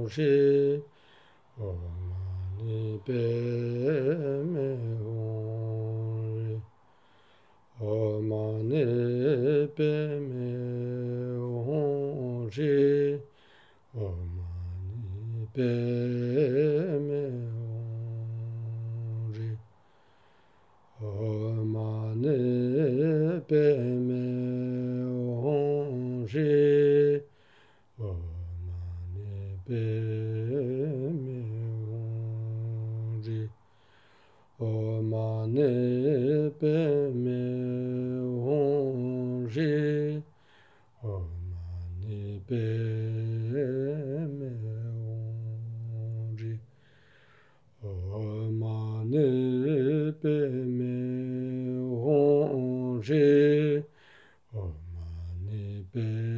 rongé, oh mani padme hum, oh mani padme hongé, oh mani padme hongé, oh mani padme hongé, oh mani padme hongé, oh mani padme hongé, oh mani padme hongé, oh mani padme hongé, oh mani padme